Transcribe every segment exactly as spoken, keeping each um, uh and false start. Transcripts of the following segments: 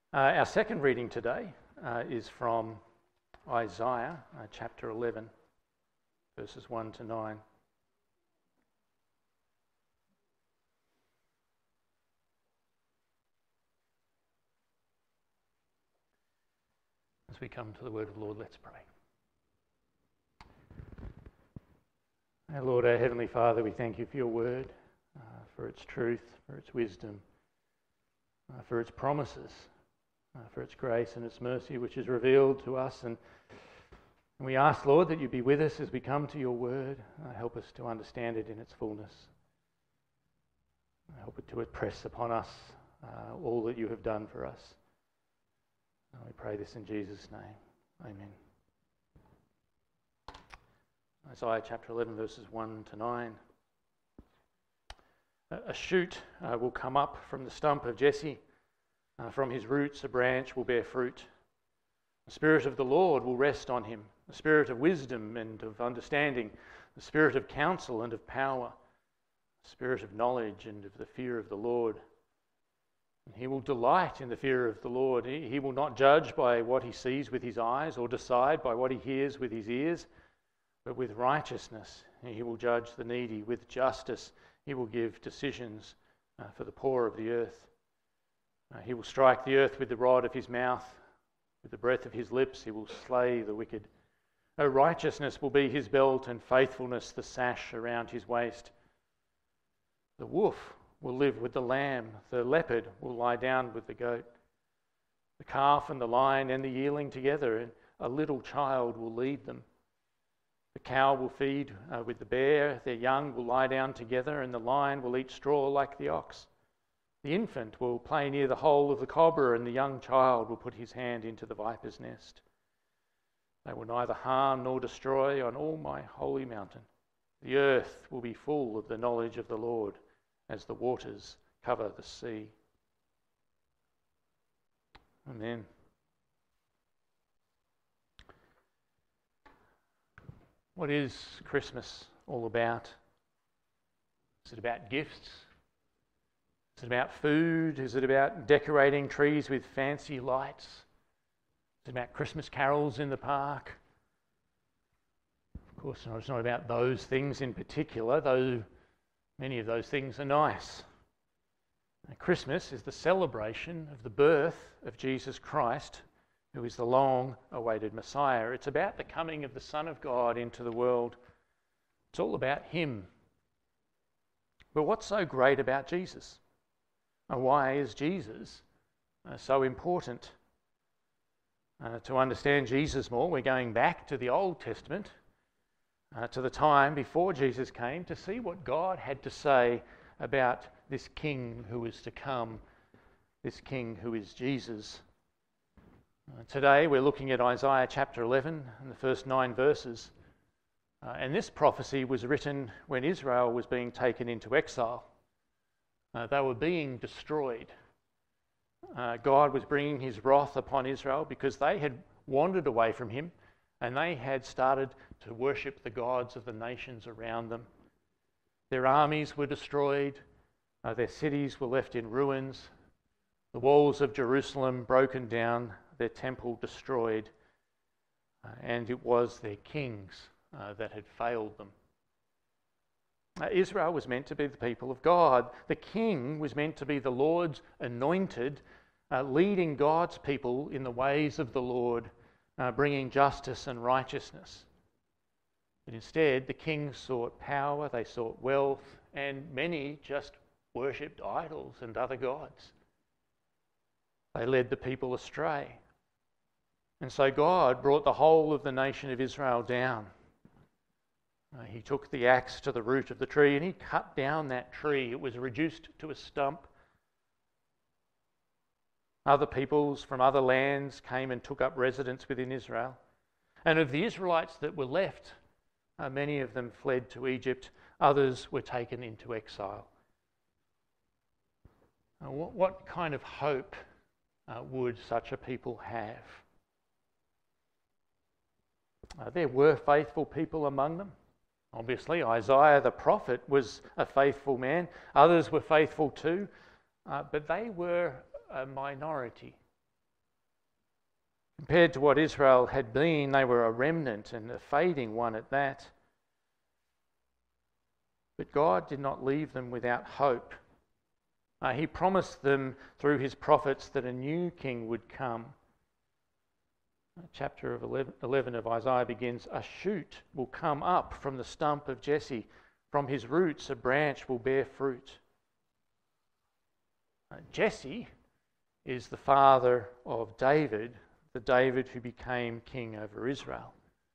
Uh, our second reading today uh, is from Isaiah uh, chapter eleven, verses one to nine. As we come to the word of the Lord, let's pray. Our Lord, our Heavenly Father, we thank you for your word, uh, for its truth, for its wisdom, uh, for its promises, uh, for its grace and its mercy, which is revealed to us. And, and we ask, Lord, that you be with us as we come to your word. Uh, help us to understand it in its fullness. Help it to impress upon us uh, all that you have done for us. And we pray this in Jesus' name. Amen. Isaiah chapter eleven, verses one to nine. A shoot uh, will come up from the stump of Jesse. Uh, from his roots a branch will bear fruit. The Spirit of the Lord will rest on him, the Spirit of wisdom and of understanding, the Spirit of counsel and of power, the Spirit of knowledge and of the fear of the Lord. And he will delight in the fear of the Lord. He, he will not judge by what he sees with his eyes or decide by what he hears with his ears, but with righteousness he will judge the needy. With justice he will give decisions uh, for the poor of the earth. Uh, he will strike the earth with the rod of his mouth. With the breath of his lips he will slay the wicked. O righteousness will be his belt, and faithfulness the sash around his waist. The wolf will live with the lamb. The leopard will lie down with the goat. The calf and the lion and the yearling together, and a little child will lead them. The cow will feed uh, with the bear, their young will lie down together, and the lion will eat straw like the ox. The infant will play near the hole of the cobra, and the young child will put his hand into the viper's nest. They will neither harm nor destroy on all my holy mountain. The earth will be full of the knowledge of the Lord, as the waters cover the sea. Amen. What is Christmas all about? Is it about gifts? Is it about food? Is it about decorating trees with fancy lights? Is it about Christmas carols in the park? Of course, it's not about those things in particular, though many of those things are nice. Christmas is the celebration of the birth of Jesus Christ, who is the long-awaited Messiah. It's about the coming of the Son of God into the world. It's all about him. But what's so great about Jesus? And why is Jesus uh, so important? Uh, to understand Jesus more, we're going back to the Old Testament, uh, to the time before Jesus came, to see what God had to say about this King who is to come, this King who is Jesus. Uh, today we're looking at Isaiah chapter eleven and the first nine verses. Uh, and this prophecy was written when Israel was being taken into exile. Uh, they were being destroyed. Uh, God was bringing his wrath upon Israel because they had wandered away from him and they had started to worship the gods of the nations around them. Their armies were destroyed. Uh, their cities were left in ruins. The walls of Jerusalem broken down. Their temple destroyed. Uh, and it was their kings uh, that had failed them. Uh, Israel was meant to be the people of God. The king was meant to be the Lord's anointed, uh, leading God's people in the ways of the Lord, uh, bringing justice and righteousness. But instead, the kings sought power, they sought wealth, and many just worshipped idols and other gods. They led the people astray. And so God brought the whole of the nation of Israel down. Uh, he took the axe to the root of the tree and he cut down that tree. It was reduced to a stump. Other peoples from other lands came and took up residence within Israel. And of the Israelites that were left, uh, many of them fled to Egypt. Others were taken into exile. Uh, what, what kind of hope uh, would such a people have? Uh, there were faithful people among them. Obviously, Isaiah the prophet was a faithful man. Others were faithful too, uh, but they were a minority. Compared to what Israel had been, they were a remnant, and a fading one at that. But God did not leave them without hope. Uh, he promised them through his prophets that a new king would come. Chapter of eleven, eleven of Isaiah begins, "A shoot will come up from the stump of Jesse. From his roots a branch will bear fruit." Uh, Jesse is the father of David, the David who became king over Israel.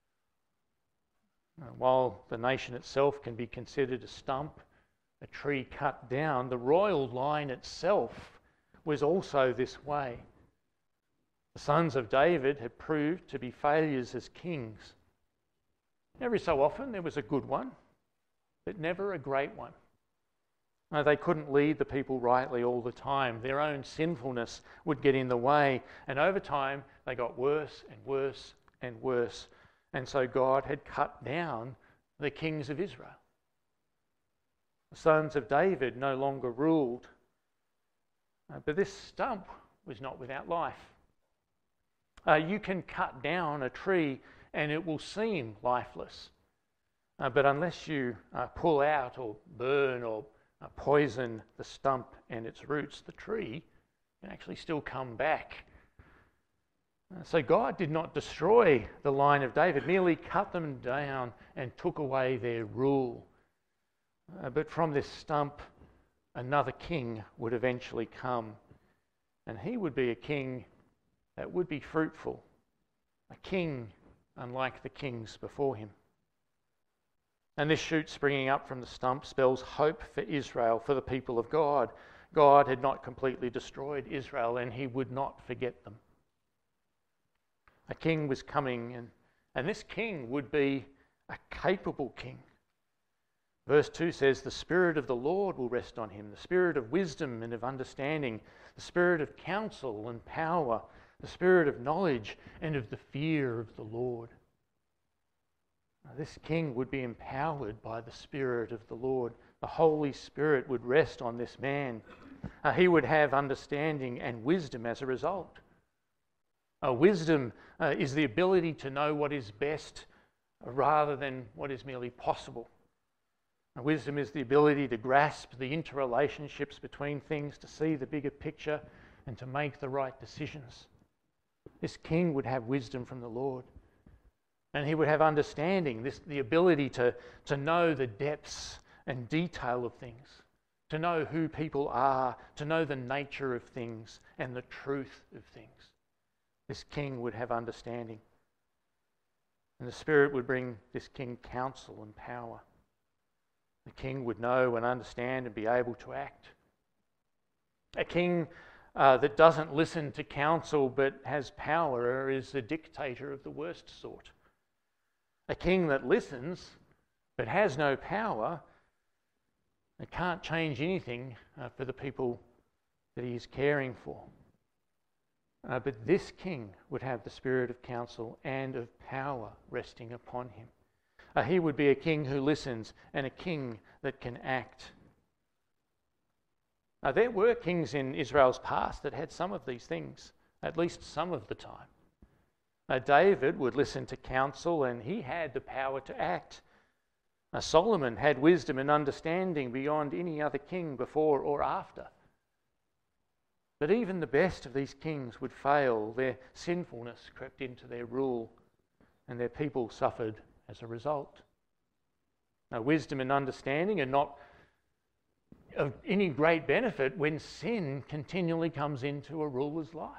Uh, while the nation itself can be considered a stump, a tree cut down, the royal line itself was also this way. The sons of David had proved to be failures as kings. Every so often there was a good one, but never a great one. No, they couldn't lead the people rightly all the time. Their own sinfulness would get in the way, and over time they got worse and worse and worse. And so God had cut down the kings of Israel. The sons of David no longer ruled. Uh, but this stump was not without life. Uh, you can cut down a tree and it will seem lifeless. Uh, but unless you uh, pull out or burn or uh, poison the stump and its roots, the tree can actually still come back. Uh, so God did not destroy the line of David, merely cut them down and took away their rule. Uh, but from this stump, another king would eventually come. And he would be a king that would be fruitful, a king unlike the kings before him. And this shoot springing up from the stump spells hope for Israel, for the people of God. God had not completely destroyed Israel, and he would not forget them. A king was coming, and, and this king would be a capable king. Verse two says, "The Spirit of the Lord will rest on him, the Spirit of wisdom and of understanding, the Spirit of counsel and power, the Spirit of knowledge and of the fear of the Lord." Now, this king would be empowered by the Spirit of the Lord. The Holy Spirit would rest on this man. Uh, he would have understanding and wisdom as a result. Uh, wisdom uh, is the ability to know what is best uh, rather than what is merely possible. Uh, wisdom is the ability to grasp the interrelationships between things, to see the bigger picture and to make the right decisions. This king would have wisdom from the Lord. And he would have understanding, this, the ability to, to know the depths and detail of things, to know who people are, to know the nature of things and the truth of things. This king would have understanding. And the Spirit would bring this king counsel and power. The king would know and understand and be able to act. A king uh, that doesn't listen to counsel but has power is a dictator of the worst sort. A king that listens but has no power, it can't change anything uh, for the people that he is caring for. Uh, but this king would have the Spirit of counsel and of power resting upon him. Uh, he would be a king who listens and a king that can act. Now, there were kings in Israel's past that had some of these things, at least some of the time. Uh, David would listen to counsel and he had the power to act. Uh, Solomon had wisdom and understanding beyond any other king before or after. But even the best of these kings would fail. Their sinfulness crept into their rule and their people suffered as a result. Now, wisdom and understanding are not of any great benefit when sin continually comes into a ruler's life.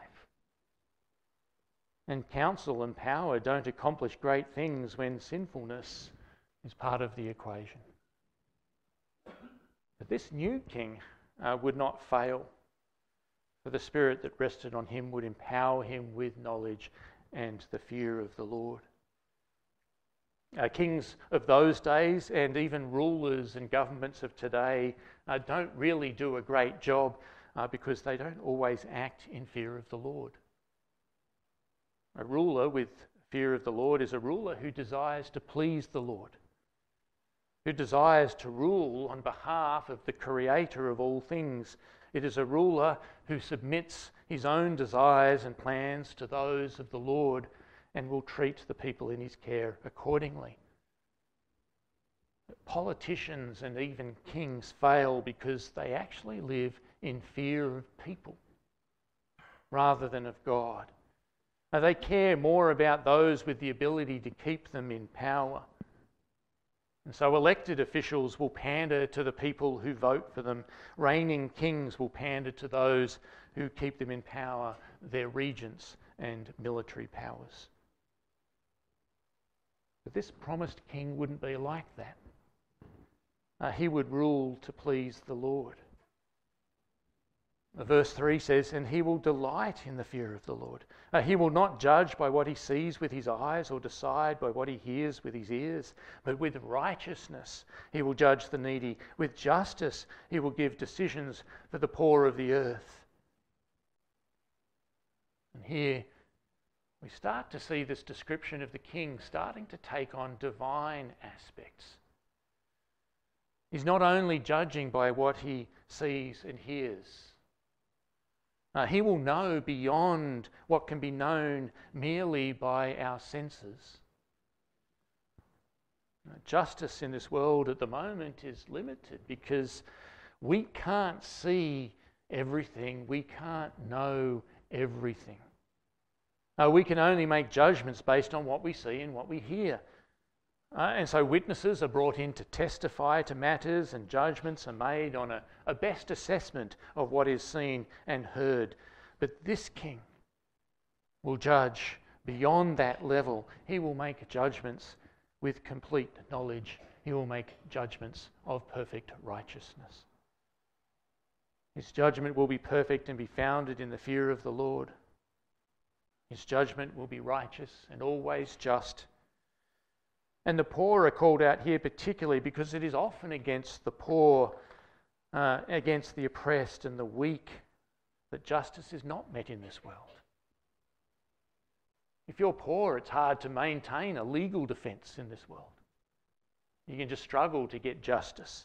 And counsel and power don't accomplish great things when sinfulness is part of the equation. But this new king uh, would not fail, for the Spirit that rested on him would empower him with knowledge and the fear of the Lord. Uh, kings of those days and even rulers and governments of today uh, don't really do a great job uh, because they don't always act in fear of the Lord. A ruler with fear of the Lord is a ruler who desires to please the Lord. who desires to rule on behalf of the Creator of all things. It is a ruler who submits his own desires and plans to those of the Lord and will treat the people in his care accordingly. Politicians and even kings fail because they actually live in fear of people rather than of God. Now, they care more about those with the ability to keep them in power. And so elected officials will pander to the people who vote for them. Reigning kings will pander to those who keep them in power, their regents and military powers. But this promised king wouldn't be like that. Uh, he would rule to please the Lord. Verse three says, and he will delight in the fear of the Lord. Uh, he will not judge by what he sees with his eyes or decide by what he hears with his ears, but with righteousness he will judge the needy. With justice he will give decisions for the poor of the earth. And here we start to see this description of the king starting to take on divine aspects. He's not only judging by what he sees and hears. Uh, he will know beyond what can be known merely by our senses. Uh, justice in this world at the moment is limited because we can't see everything, we can't know everything. Uh, we can only make judgments based on what we see and what we hear. Uh, and so witnesses are brought in to testify to matters, and judgments are made on a, a best assessment of what is seen and heard. But this king will judge beyond that level. He will make judgments with complete knowledge. He will make judgments of perfect righteousness. His judgment will be perfect and be founded in the fear of the Lord. His judgment will be righteous and always just. And the poor are called out here particularly because it is often against the poor, uh, against the oppressed and the weak, that justice is not met in this world. If you're poor, it's hard to maintain a legal defence in this world. You can just struggle to get justice.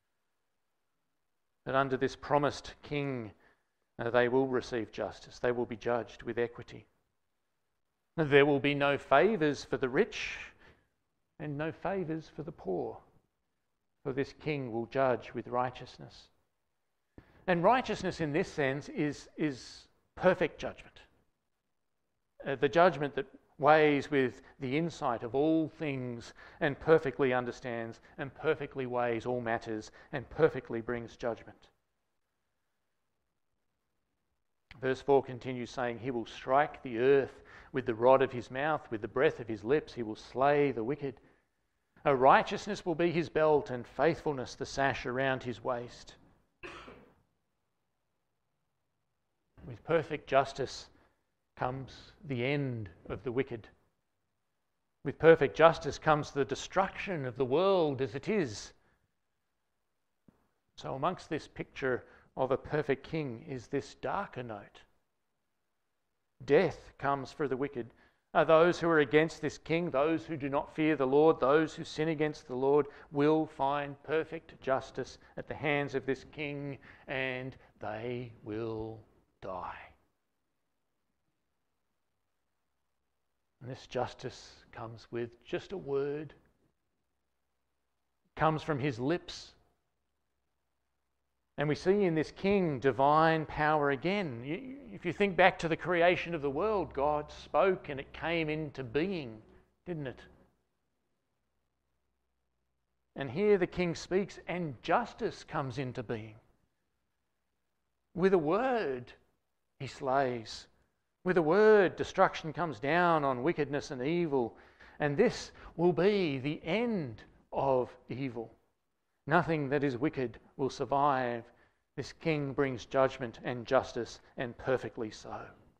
But under this promised king, uh, they will receive justice. They will be judged with equity. There will be no favours for the rich and no favours for the poor, for this king will judge with righteousness. And righteousness in this sense is, is perfect judgment. Uh, the judgment that weighs with the insight of all things and perfectly understands and perfectly weighs all matters and perfectly brings judgment. Verse four continues saying, he will strike the earth with the rod of his mouth, with the breath of his lips, he will slay the wicked. A righteousness will be his belt and faithfulness the sash around his waist. With perfect justice comes the end of the wicked. With perfect justice comes the destruction of the world as it is. So amongst this picture of a perfect king is this darker note. Death comes for the wicked. Are those who are against this king, those who do not fear the Lord, those who sin against the Lord, will find perfect justice at the hands of this king, and they will die. And this justice comes with just a word. It comes from his lips. And we see in this king divine power again. If you think back to the creation of the world, God spoke and it came into being, didn't it? And here the king speaks and justice comes into being. With a word, he slays. With a word, destruction comes down on wickedness and evil. And this will be the end of evil. Nothing that is wicked will survive. This king brings judgment and justice, and perfectly so.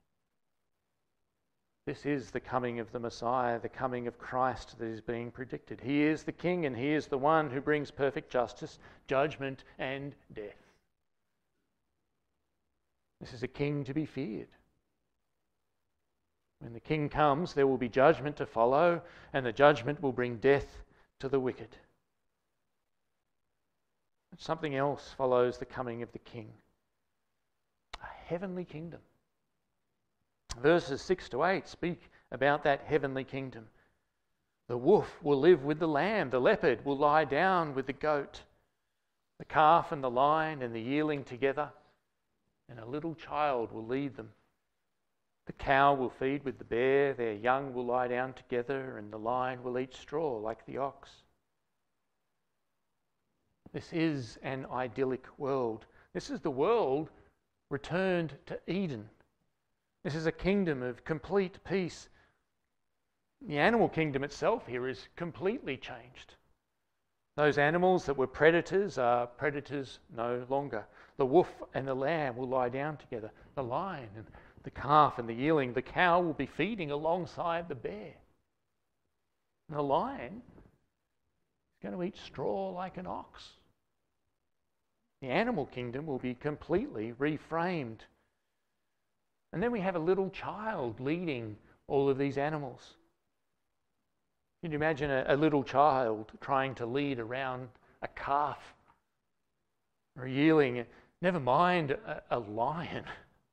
This is the coming of the Messiah, the coming of Christ that is being predicted. He is the king and he is the one who brings perfect justice, judgment and death. This is a king to be feared. When the king comes, there will be judgment to follow, and the judgment will bring death to the wicked. Something else follows the coming of the King. A heavenly kingdom. Verses six to eight speak about that heavenly kingdom. The wolf will live with the lamb. The leopard will lie down with the goat. The calf and the lion and the yearling together, and a little child will lead them. The cow will feed with the bear. Their young will lie down together, and the lion will eat straw like the ox. This is an idyllic world. This is the world returned to Eden. This is a kingdom of complete peace. The animal kingdom itself here is completely changed. Those animals that were predators are predators no longer. The wolf and the lamb will lie down together. The lion and the calf and the yearling, the cow will be feeding alongside the bear. And the lion is going to eat straw like an ox. The animal kingdom will be completely reframed. And then we have a little child leading all of these animals. Can you imagine a, a little child trying to lead around a calf or a yearling? Never mind a, a lion.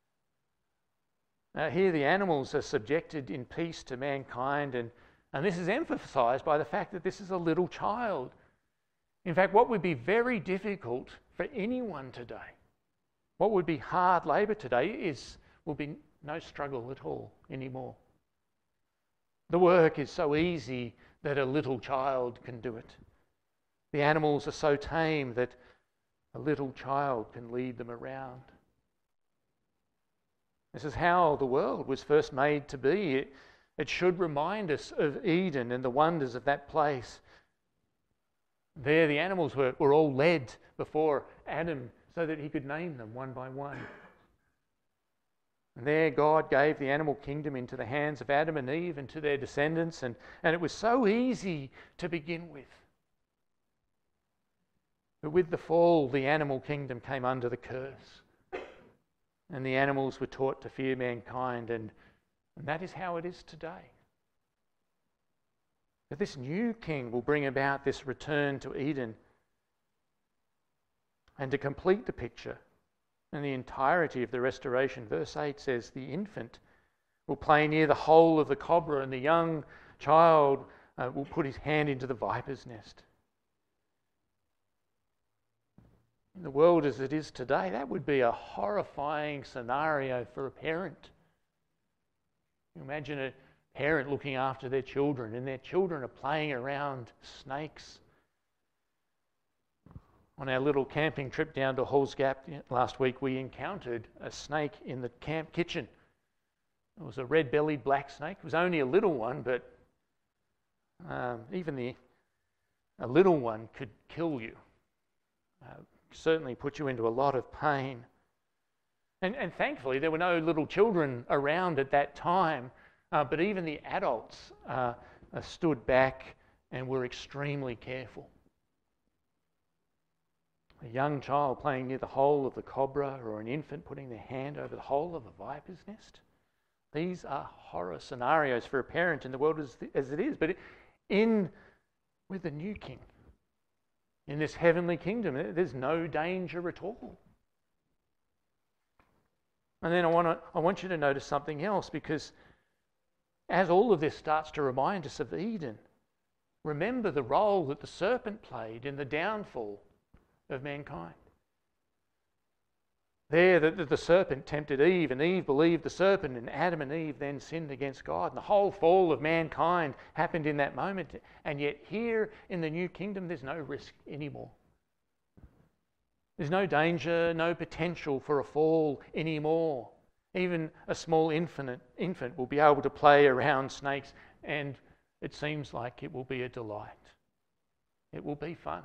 Now, here the animals are subjected in peace to mankind, and, and this is emphasised by the fact that this is a little child. In fact, what would be very difficult for anyone today, what would be hard labour today, is will be no struggle at all anymore. The work is so easy that a little child can do it. The animals are so tame that a little child can lead them around. This is how the world was first made to be. It, it should remind us of Eden and the wonders of that place. There the animals were, were all led before Adam so that he could name them one by one. And there God gave the animal kingdom into the hands of Adam and Eve and to their descendants, and, and it was so easy to begin with. But with the fall, the animal kingdom came under the curse. And the animals were taught to fear mankind, and, and that is how it is today. But this new king will bring about this return to Eden. And to complete the picture and the entirety of the restoration, verse eight says, the infant will play near the hole of the cobra, and the young child uh, will put his hand into the viper's nest. In the world as it is today, that would be a horrifying scenario for a parent. You imagine a parent looking after their children, and their children are playing around snakes. On our little camping trip down to Halls Gap last week, we encountered a snake in the camp kitchen. It was a red-bellied black snake. It was only a little one, but um, even the a little one could kill you. Uh, certainly put you into a lot of pain. And, and thankfully, there were no little children around at that time, uh, but even the adults uh, uh, stood back and were extremely careful. A young child playing near the hole of the cobra, or an infant putting their hand over the hole of a viper's nest. These are horror scenarios for a parent in the world as, as it is, but in with the new king, in this heavenly kingdom, there's no danger at all. And then I want to, I want you to notice something else, because as all of this starts to remind us of Eden, remember the role that the serpent played in the downfall of mankind. There, the, the serpent tempted Eve, and Eve believed the serpent, and Adam and Eve then sinned against God. And the whole fall of mankind happened in that moment. And yet here in the new kingdom, there's no risk anymore. There's no danger, no potential for a fall anymore. Even a small infant, infant will be able to play around snakes, and it seems like it will be a delight. It will be fun.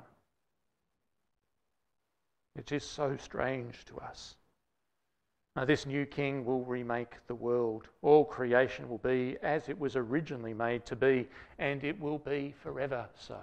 It is so strange to us. Now, this new king will remake the world. All creation will be as it was originally made to be, and it will be forever so.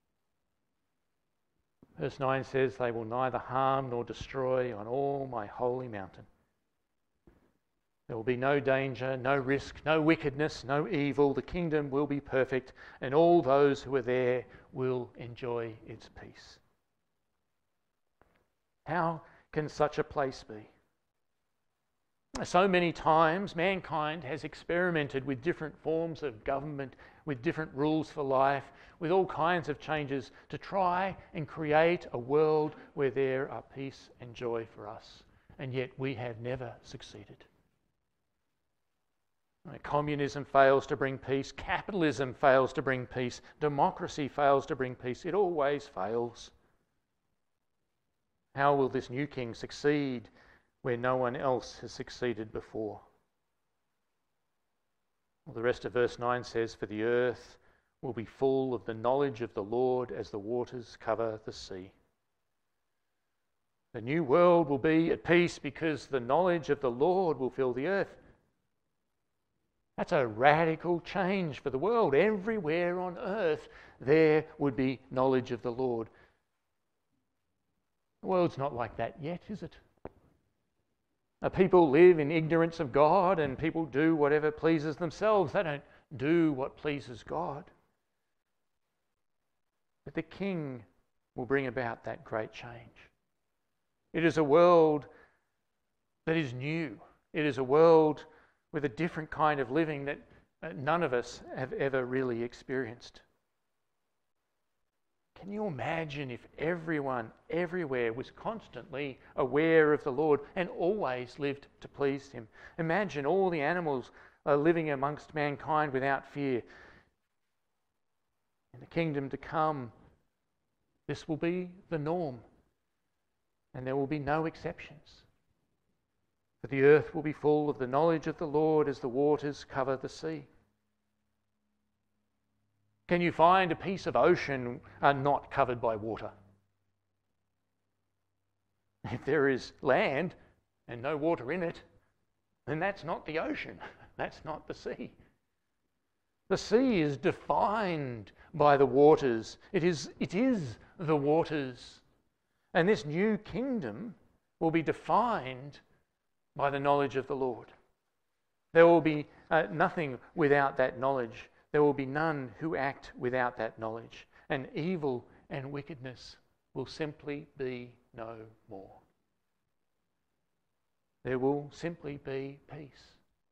Verse nine says, they will neither harm nor destroy on all my holy mountain. There will be no danger, no risk, no wickedness, no evil. The kingdom will be perfect, and all those who are there will enjoy its peace. How can such a place be? So many times mankind has experimented with different forms of government, with different rules for life, with all kinds of changes to try and create a world where there are peace and joy for us. And yet we have never succeeded. Communism fails to bring peace. Capitalism fails to bring peace. Democracy fails to bring peace. It always fails. How will this new king succeed where no one else has succeeded before? Well, the rest of verse nine says, "For the earth will be full of the knowledge of the Lord as the waters cover the sea." The new world will be at peace because the knowledge of the Lord will fill the earth. That's a radical change for the world. Everywhere on earth there would be knowledge of the Lord. The world's not like that yet, is it? People live in ignorance of God and people do whatever pleases themselves. They don't do what pleases God. But the King will bring about that great change. It is a world that is new. It is a world with a different kind of living that none of us have ever really experienced. Can you imagine if everyone everywhere was constantly aware of the Lord and always lived to please Him? Imagine all the animals uh, living amongst mankind without fear. In the kingdom to come, this will be the norm, and there will be no exceptions. For the earth will be full of the knowledge of the Lord as the waters cover the sea. Can you find a piece of ocean uh, not covered by water? If there is land and no water in it, then that's not the ocean. That's not the sea. The sea is defined by the waters. It is, it is the waters. And this new kingdom will be defined by the knowledge of the Lord. There will be uh, nothing without that knowledge. There will be none who act without that knowledge. And evil and wickedness will simply be no more. There will simply be peace.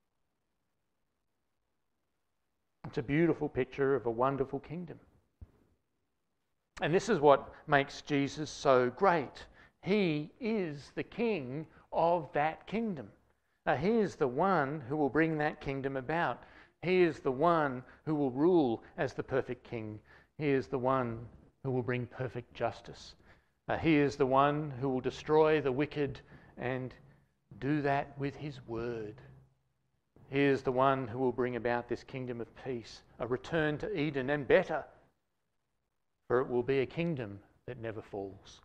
It's a beautiful picture of a wonderful kingdom. And this is what makes Jesus so great. He is the King of that kingdom. Now, he is the one who will bring that kingdom about. He is the one who will rule as the perfect king. He is the one who will bring perfect justice. Uh, he is the one who will destroy the wicked and do that with his word. He is the one who will bring about this kingdom of peace, a return to Eden, and better, for it will be a kingdom that never falls.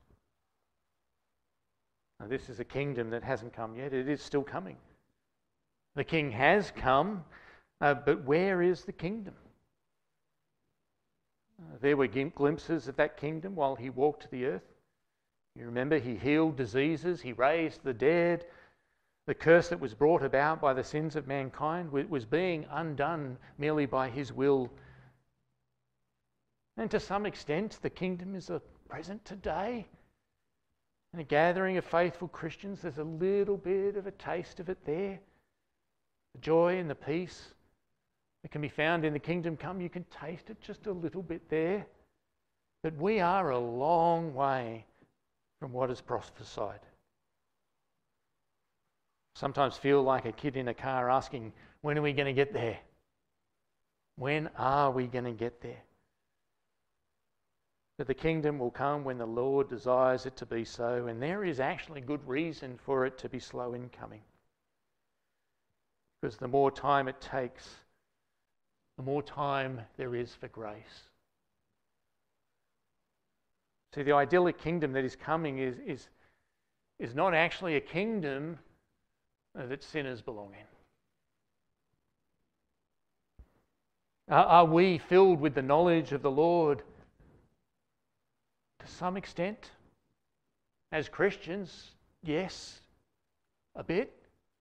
Now, this is a kingdom that hasn't come yet. It is still coming. The king has come, uh, but where is the kingdom? Uh, there were glimpses of that kingdom while he walked the earth. You remember he healed diseases, he raised the dead. The curse that was brought about by the sins of mankind was being undone merely by his will. And to some extent, the kingdom is a present today. In a gathering of faithful Christians, there's a little bit of a taste of it there. The joy and the peace that can be found in the kingdom come, you can taste it just a little bit there. But we are a long way from what is prophesied. Sometimes feel like a kid in a car asking, when are we going to get there? When are we going to get there? But the kingdom will come when the Lord desires it to be so, and there is actually good reason for it to be slow in coming. Because the more time it takes, the more time there is for grace. See, the idyllic kingdom that is coming is, is, is not actually a kingdom that sinners belong in. Are, are we filled with the knowledge of the Lord? To some extent, as Christians, yes, a bit.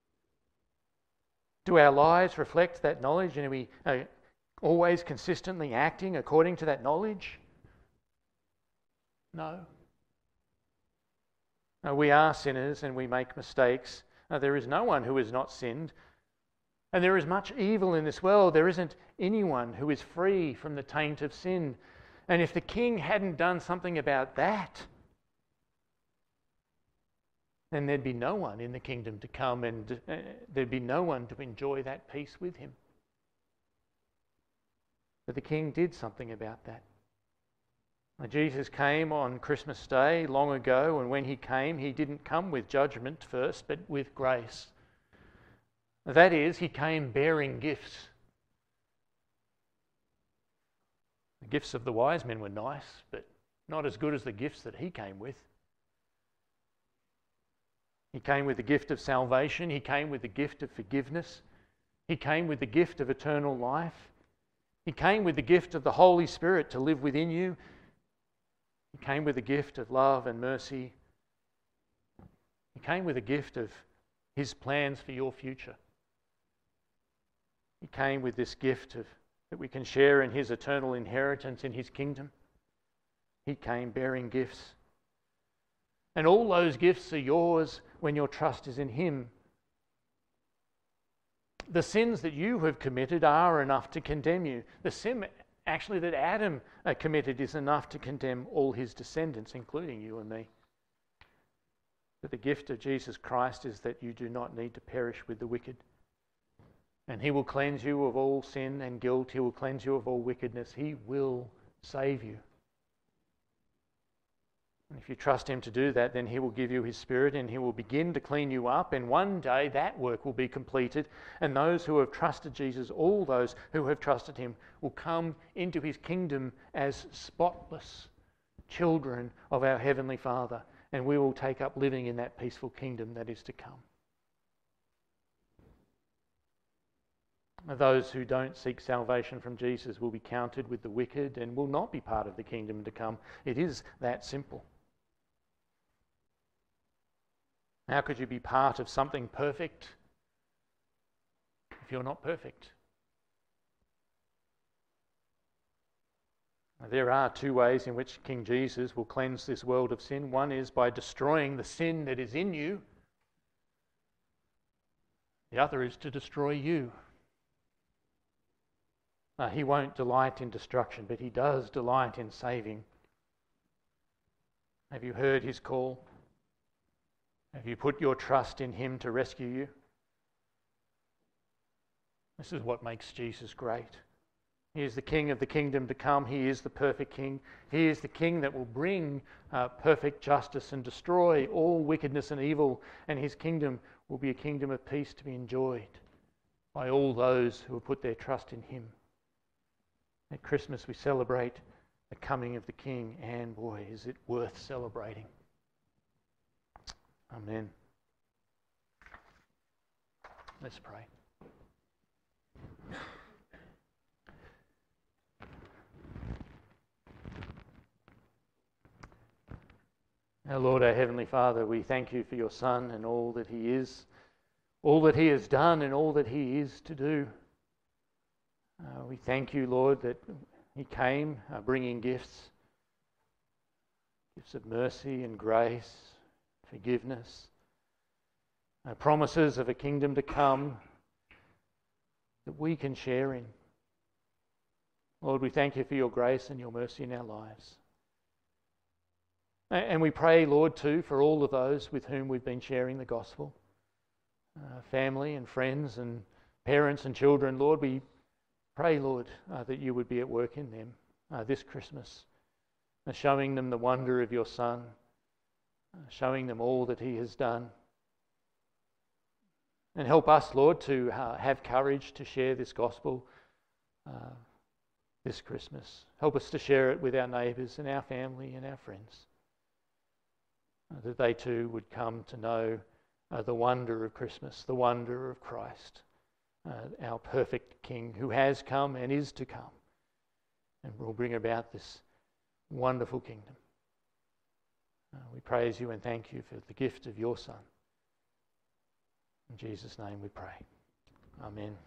Do our lives reflect that knowledge, and are we uh, always consistently acting according to that knowledge? No. Uh, we are sinners and we make mistakes. Uh, there is no one who has not sinned. And there is much evil in this world. There isn't anyone who is free from the taint of sin. And if the king hadn't done something about that, then there'd be no one in the kingdom to come, and uh, there'd be no one to enjoy that peace with him. But the king did something about that. Now, Jesus came on Christmas Day long ago, and when he came, he didn't come with judgment first, but with grace. That is, he came bearing gifts. The gifts of the wise men were nice, but not as good as the gifts that he came with. He came with the gift of salvation. He came with the gift of forgiveness. He came with the gift of eternal life. He came with the gift of the Holy Spirit to live within you. He came with the gift of love and mercy. He came with a gift of his plans for your future. He came with this gift of that we can share in his eternal inheritance in his kingdom. He came bearing gifts. And all those gifts are yours when your trust is in him. The sins that you have committed are enough to condemn you. The sin actually that Adam committed is enough to condemn all his descendants, including you and me. But the gift of Jesus Christ is that you do not need to perish with the wicked. And he will cleanse you of all sin and guilt. He will cleanse you of all wickedness. He will save you. And if you trust him to do that, then he will give you his Spirit and he will begin to clean you up. And one day that work will be completed. And those who have trusted Jesus, all those who have trusted him, will come into his kingdom as spotless children of our Heavenly Father. And we will take up living in that peaceful kingdom that is to come. Those who don't seek salvation from Jesus will be counted with the wicked and will not be part of the kingdom to come. It is that simple. How could you be part of something perfect if you're not perfect? There are two ways in which King Jesus will cleanse this world of sin. One is by destroying the sin that is in you. The other is to destroy you. Uh, he won't delight in destruction, but he does delight in saving. Have you heard his call? Have you put your trust in him to rescue you? This is what makes Jesus great. He is the King of the kingdom to come. He is the perfect King. He is the King that will bring uh, perfect justice and destroy all wickedness and evil, and his kingdom will be a kingdom of peace to be enjoyed by all those who have put their trust in him. At Christmas we celebrate the coming of the King, and boy, is it worth celebrating. Amen. Let's pray. Our Lord, our Heavenly Father, we thank you for your Son and all that he is, all that he has done and all that he is to do. Uh, we thank you, Lord, that he came uh, bringing gifts, gifts of mercy and grace, forgiveness, uh, promises of a kingdom to come that we can share in. Lord, we thank you for your grace and your mercy in our lives. And we pray, Lord, too, for all of those with whom we've been sharing the gospel, uh, family and friends and parents and children. Lord, we pray, Lord, uh, that you would be at work in them uh, this Christmas, uh, showing them the wonder of your Son, uh, showing them all that he has done. And help us, Lord, to uh, have courage to share this gospel uh, this Christmas. Help us to share it with our neighbours and our family and our friends, uh, that they too would come to know uh, the wonder of Christmas, the wonder of Christ. Uh, our perfect King who has come and is to come and will bring about this wonderful kingdom. Uh, we praise you and thank you for the gift of your Son. In Jesus' name we pray. Amen.